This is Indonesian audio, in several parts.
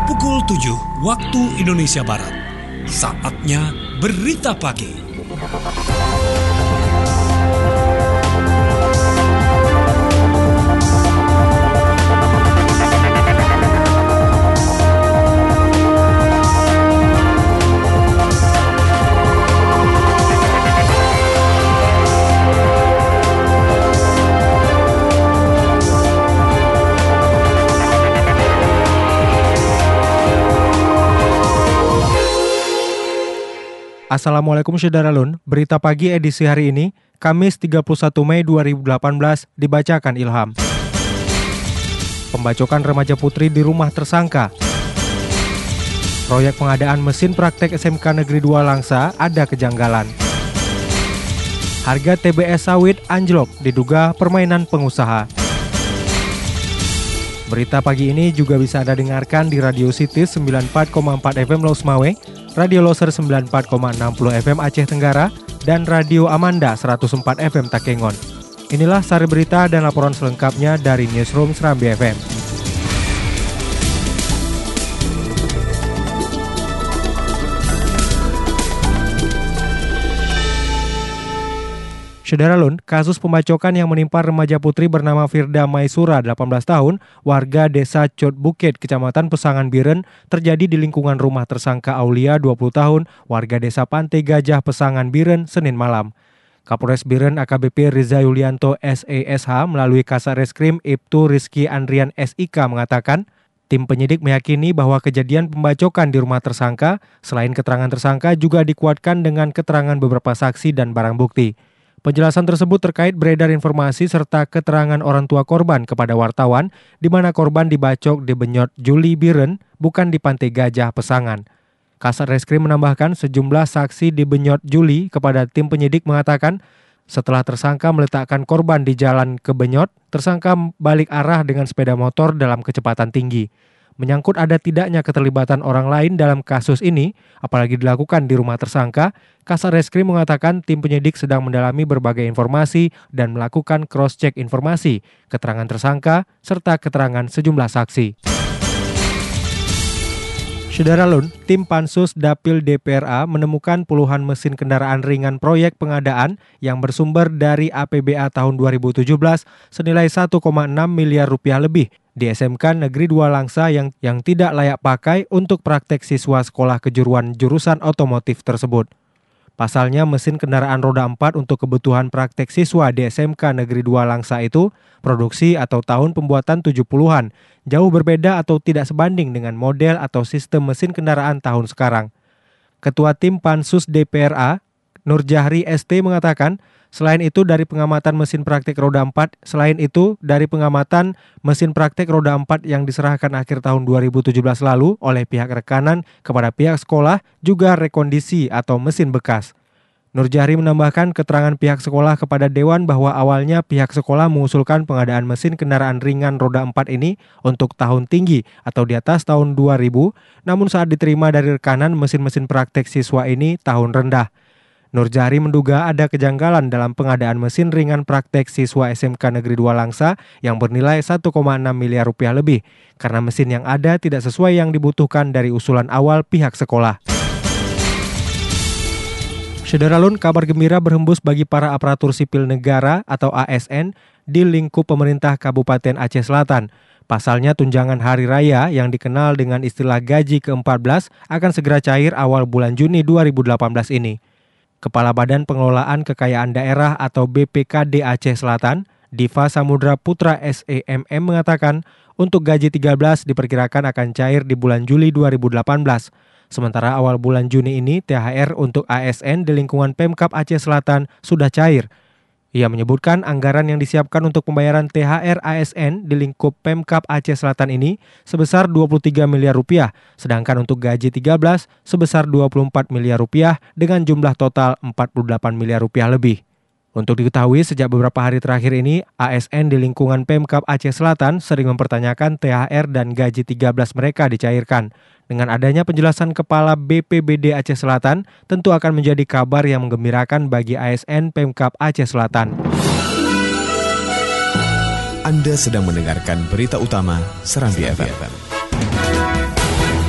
pukul 7 waktu Indonesia Barat. Saatnya Berita Pagi. Assalamualaikum Syederalun, berita pagi edisi hari ini, Kamis 31 Mei 2018, dibacakan Ilham. Pembacokan remaja putri di rumah tersangka. Proyek pengadaan mesin praktek SMK Negeri 2 Langsa ada kejanggalan. Harga TBS sawit anjlok diduga permainan pengusaha. Berita pagi ini juga bisa Anda dengarkan di Radio Cities 94,4 FM Los Mawe, Radio Loser 94,60 FM Aceh Tenggara, dan Radio Amanda 104 FM Takengon. Inilah sari berita dan laporan selengkapnya dari Newsroom Serambi FM. Syederalun, kasus pembacokan yang menimpa remaja putri bernama Firda Maisura, 18 tahun, warga desa Cot Bukit, Kecamatan Pesangan Biren, terjadi di lingkungan rumah tersangka Aulia, 20 tahun, warga desa Pantai Gajah, Pesangan Biren, Senin malam. Kapolres Biren AKBP Riza Yulianto SESH melalui Kasareskrim Ibtu Rizky Andrian SIK mengatakan, tim penyidik meyakini bahwa kejadian pembacokan di rumah tersangka, selain keterangan tersangka juga dikuatkan dengan keterangan beberapa saksi dan barang bukti. Penjelasan tersebut terkait beredar informasi serta keterangan orang tua korban kepada wartawan di mana korban dibacok di Benyot Juli Biren, bukan di Pantai Gajah Pesangan. Kasareskrim menambahkan sejumlah saksi di Benyot Juli kepada tim penyidik mengatakan setelah tersangka meletakkan korban di jalan ke Benyot, tersangka balik arah dengan sepeda motor dalam kecepatan tinggi. Menyangkut ada tidaknya keterlibatan orang lain dalam kasus ini, apalagi dilakukan di rumah tersangka, Kasareskrim mengatakan tim penyidik sedang mendalami berbagai informasi dan melakukan cross-check informasi, keterangan tersangka, serta keterangan sejumlah saksi. Syederalun, tim Pansus Dapil DPRA menemukan puluhan mesin kendaraan ringan proyek pengadaan yang bersumber dari APBA tahun 2017 senilai 1,6 miliar rupiah lebih di SMK Negeri 2 Langsa yang tidak layak pakai untuk praktek siswa sekolah kejuruan jurusan otomotif tersebut. Pasalnya mesin kendaraan roda 4 untuk kebutuhan praktek siswa di SMK Negeri 2 Langsa itu produksi atau tahun pembuatan 70-an, jauh berbeda atau tidak sebanding dengan model atau sistem mesin kendaraan tahun sekarang. Ketua Tim Pansus DPRA, Nurjahri ST mengatakan, selain itu dari pengamatan mesin praktek roda 4 yang diserahkan akhir tahun 2017 lalu oleh pihak rekanan kepada pihak sekolah juga rekondisi atau mesin bekas. Nurjahri menambahkan keterangan pihak sekolah kepada Dewan bahwa awalnya pihak sekolah mengusulkan pengadaan mesin kendaraan ringan roda 4 ini untuk tahun tinggi atau di atas tahun 2000, namun saat diterima dari rekanan mesin-mesin praktek siswa ini tahun rendah. Nurjahri menduga ada kejanggalan dalam pengadaan mesin ringan praktek siswa SMK Negeri 2 Langsa yang bernilai 1,6 miliar rupiah lebih, karena mesin yang ada tidak sesuai yang dibutuhkan dari usulan awal pihak sekolah. Syederalun, kabar gembira berhembus bagi para aparatur sipil negara atau ASN di lingkup pemerintah Kabupaten Aceh Selatan. Pasalnya tunjangan hari raya yang dikenal dengan istilah gaji ke-14 akan segera cair awal bulan Juni 2018 ini. Kepala Badan Pengelolaan Kekayaan Daerah atau BPKD Aceh Selatan, Diva Samudra Putra SEMM mengatakan untuk gaji 13 diperkirakan akan cair di bulan Juli 2018. Sementara awal bulan Juni ini THR untuk ASN di lingkungan Pemkab Aceh Selatan sudah cair. Ia menyebutkan anggaran yang disiapkan untuk pembayaran THR ASN di lingkup Pemkab Aceh Selatan ini sebesar 23 miliar rupiah, sedangkan untuk gaji 13 sebesar 24 miliar rupiah dengan jumlah total 48 miliar rupiah lebih. Untuk diketahui, sejak beberapa hari terakhir ini, ASN di lingkungan Pemkab Aceh Selatan sering mempertanyakan THR dan gaji 13 mereka dicairkan. Dengan adanya penjelasan Kepala BPBD Aceh Selatan, tentu akan menjadi kabar yang menggembirakan bagi ASN Pemkab Aceh Selatan. Anda sedang mendengarkan berita utama Serambi FM.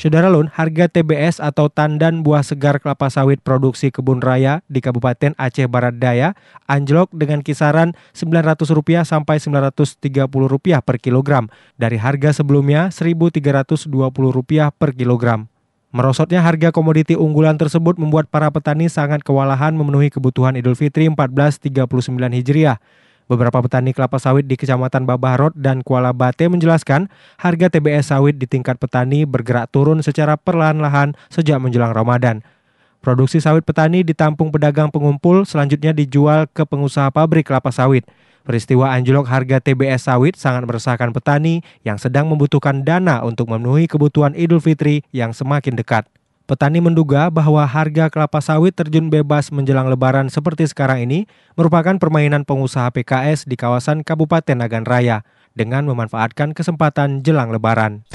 Saudara Lun, harga TBS atau tandan buah segar kelapa sawit produksi Kebun Raya di Kabupaten Aceh Barat Daya anjlok dengan kisaran Rp900 sampai Rp930 per kilogram dari harga sebelumnya Rp1.320 per kilogram. Merosotnya harga komoditi unggulan tersebut membuat para petani sangat kewalahan memenuhi kebutuhan Idul Fitri 1439 Hijriah. Beberapa petani kelapa sawit di Kecamatan Babahrot dan Kuala Bate menjelaskan harga TBS sawit di tingkat petani bergerak turun secara perlahan-lahan sejak menjelang Ramadan. Produksi sawit petani ditampung pedagang pengumpul, selanjutnya dijual ke pengusaha pabrik kelapa sawit. Peristiwa anjlok harga TBS sawit sangat meresahkan petani yang sedang membutuhkan dana untuk memenuhi kebutuhan Idul Fitri yang semakin dekat. Petani menduga bahwa harga kelapa sawit terjun bebas menjelang Lebaran seperti sekarang ini merupakan permainan pengusaha PKS di kawasan Kabupaten Nagan Raya dengan memanfaatkan kesempatan jelang Lebaran.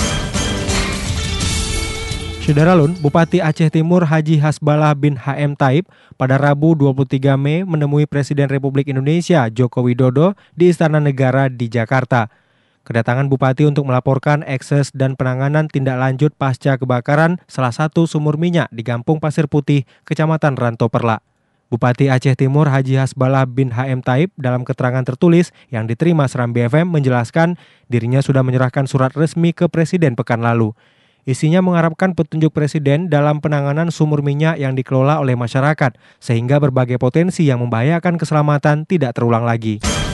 Saudara Lun, Bupati Aceh Timur Haji Hasbalah bin HM Taib pada Rabu 23 Mei menemui Presiden Republik Indonesia Joko Widodo di Istana Negara di Jakarta. Kedatangan Bupati untuk melaporkan ekses dan penanganan tindak lanjut pasca kebakaran salah satu sumur minyak di Kampung Pasir Putih, Kecamatan Ranto Perlak. Bupati Aceh Timur Haji Hasbalah bin HM Taib dalam keterangan tertulis yang diterima Serambi FM menjelaskan dirinya sudah menyerahkan surat resmi ke Presiden pekan lalu. Isinya mengharapkan petunjuk Presiden dalam penanganan sumur minyak yang dikelola oleh masyarakat sehingga berbagai potensi yang membahayakan keselamatan tidak terulang lagi.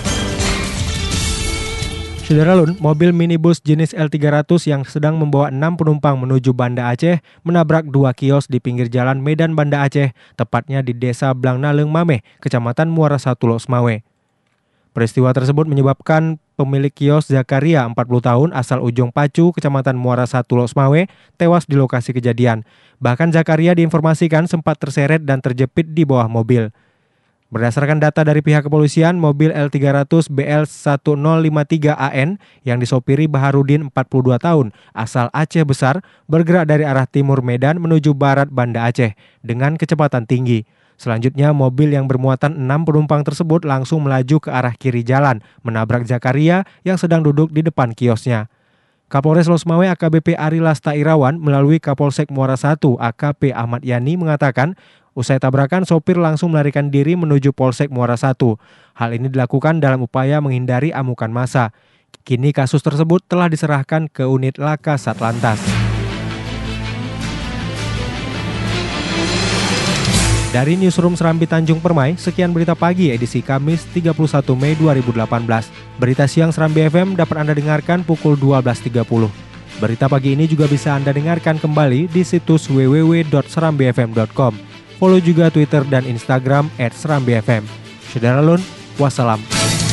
Saudara Lun, mobil minibus jenis L300 yang sedang membawa 6 penumpang menuju Banda Aceh menabrak 2 kios di pinggir jalan Medan Banda Aceh, tepatnya di Desa Blangnaleng Mameh, Kecamatan Muara Satu Losmawe. Peristiwa tersebut menyebabkan pemilik kios Zakaria 40 tahun asal Ujung Pacu, Kecamatan Muara Satu Losmawe, tewas di lokasi kejadian. Bahkan Zakaria diinformasikan sempat terseret dan terjepit di bawah mobil. Berdasarkan data dari pihak kepolisian, mobil L300 BL1053AN yang disopiri Baharudin 42 tahun asal Aceh Besar bergerak dari arah timur Medan menuju barat Banda Aceh dengan kecepatan tinggi. Selanjutnya, mobil yang bermuatan 6 penumpang tersebut langsung melaju ke arah kiri jalan, menabrak Zakaria yang sedang duduk di depan kiosnya. Kapolres Losmawe AKBP Ari Lasta Irawan melalui Kapolsek Muara Satu AKP Ahmad Yani mengatakan, usai tabrakan sopir langsung melarikan diri menuju Polsek Muara Satu. Hal ini dilakukan dalam upaya menghindari amukan massa. Kini kasus tersebut telah diserahkan ke unit Laka Satlantas. Dari Newsroom Serambi Tanjung Permai, sekian berita pagi edisi Kamis 31 Mei 2018. Berita siang Serambi FM dapat Anda dengarkan pukul 12.30. Berita pagi ini juga bisa Anda dengarkan kembali di situs www.serambifm.com. Follow juga Twitter dan Instagram @serambifm. Saudara Lun, wassalam.